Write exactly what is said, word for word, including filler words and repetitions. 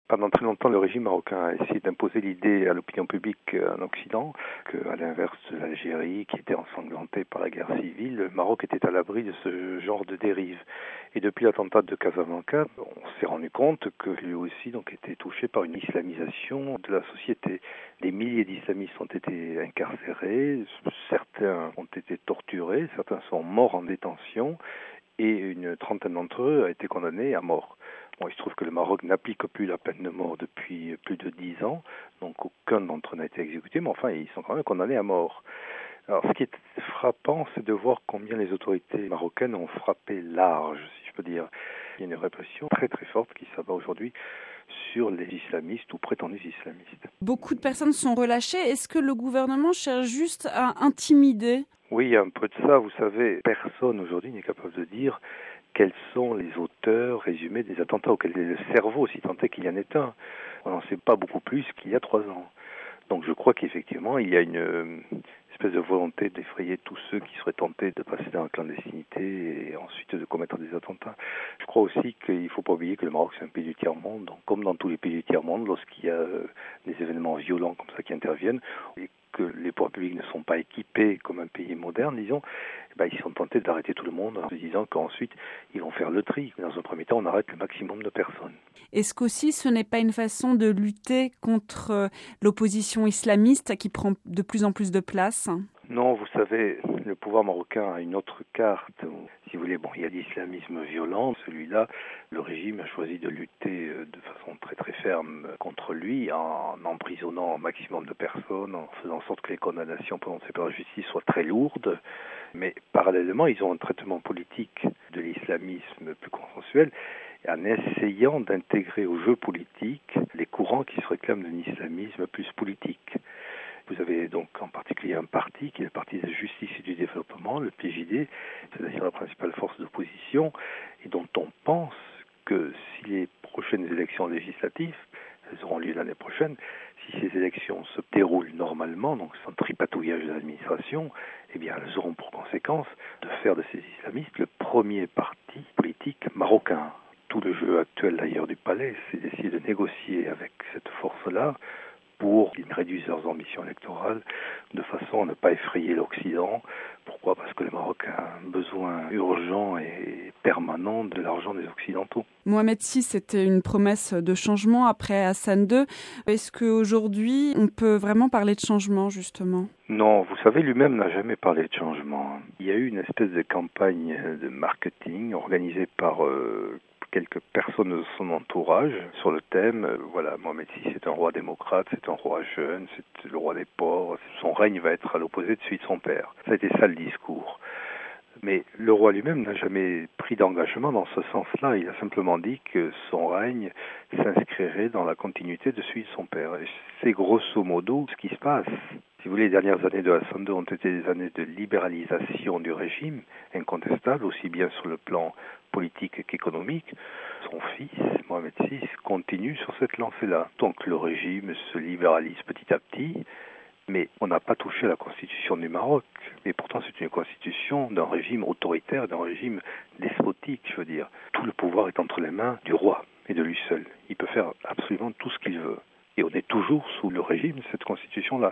Pendant très longtemps, le régime marocain a essayé d'imposer l'idée à l'opinion publique en Occident qu'à l'inverse de l'Algérie, qui était ensanglantée par la guerre civile, le Maroc était à l'abri de ce genre de dérive. Et depuis l'attentat de Casablanca, on s'est rendu compte que lui aussi donc, était touché par une islamisation de la société. Des milliers d'islamistes ont été incarcérés, certains ont été torturés, certains sont morts en détention et une trentaine d'entre eux a été condamnés à mort. Bon, il se trouve que le Maroc n'applique plus la peine de mort depuis plus de dix ans, donc aucun d'entre eux n'a été exécuté, mais enfin, ils sont quand même condamnés à mort. Alors, ce qui est frappant, c'est de voir combien les autorités marocaines ont frappé large, si je peux dire. Il y a une répression très très forte qui s'abat aujourd'hui sur les islamistes ou prétendus islamistes. Beaucoup de personnes sont relâchées. Est-ce que le gouvernement cherche juste à intimider ? Oui, il y a un peu de ça. Vous savez, personne aujourd'hui n'est capable de dire quels sont les auteurs résumés des attentats auxquels le cerveau, si tant est qu'il y en ait un. On n'en sait pas beaucoup plus qu'il y a trois ans. Donc je crois qu'effectivement, il y a une espèce de volonté d'effrayer tous ceux qui seraient tentés de passer dans la clandestinité et ensuite de commettre des attentats. Je crois aussi qu'il ne faut pas oublier que le Maroc, c'est un pays du tiers-monde. Donc comme dans tous les pays du tiers-monde, lorsqu'il y a des événements violents comme ça qui interviennent, et que les pouvoirs publics ne sont pas équipés comme un pays moderne, disons, eh ben, ils sont tentés d'arrêter tout le monde en se disant qu'ensuite, ils vont faire le tri. Dans un premier temps, on arrête le maximum de personnes. Est-ce qu'aussi, ce n'est pas une façon de lutter contre l'opposition islamiste qui prend de plus en plus de place ? Non, vous savez, le pouvoir marocain a une autre carte. Si vous voulez, bon, il y a l'islamisme violent. Celui-là, le régime a choisi de lutter de façon très très ferme contre lui en emprisonnant un maximum de personnes, en faisant en sorte que les condamnations prononcées par la justice soient très lourdes. Mais parallèlement, ils ont un traitement politique de l'islamisme plus consensuel en essayant d'intégrer au jeu politique les courants qui se réclament d'un islamisme plus politique. Vous avez donc en particulier un parti qui est le Parti de la Justice et du Développement, le P J D, c'est-à-dire la principale force d'opposition, et dont on pense que si les prochaines élections législatives, elles auront lieu l'année prochaine, si ces élections se déroulent normalement, donc sans tripatouillage de l'administration, eh bien elles auront pour conséquence de faire de ces islamistes le premier parti politique marocain. Tout le jeu actuel d'ailleurs du palais, c'est d'essayer de négocier avec cette force-là pour qu'ils réduisent leurs ambitions électorales de façon à ne pas effrayer l'Occident. Pourquoi ? Parce que le Maroc a un besoin urgent et permanent de l'argent des Occidentaux. Mohamed six, c'était une promesse de changement après Hassan deux. Est-ce qu'aujourd'hui, on peut vraiment parler de changement, justement ? Non, vous savez, lui-même n'a jamais parlé de changement. Il y a eu une espèce de campagne de marketing organisée par Euh, quelques personnes de son entourage sur le thème, euh, voilà, Mohamed six c'est un roi démocrate, c'est un roi jeune, c'est le roi des pauvres, son règne va être à l'opposé de celui de son père. Ça a été ça le discours. Mais le roi lui-même n'a jamais pris d'engagement dans ce sens-là. Il a simplement dit que son règne s'inscrirait dans la continuité de celui de son père. Et c'est grosso modo ce qui se passe. Si vous voulez, les dernières années de Hassan deux ont été des années de libéralisation du régime, incontestable, aussi bien sur le plan politique qu'économique. Son fils, Mohamed six, continue sur cette lancée-là. Donc le régime se libéralise petit à petit, mais on n'a pas touché à la constitution du Maroc. Et pourtant, c'est une constitution d'un régime autoritaire, d'un régime despotique, je veux dire. Tout le pouvoir est entre les mains du roi et de lui seul. Il peut faire absolument tout ce qu'il veut. Et on est toujours sous le régime de cette constitution-là.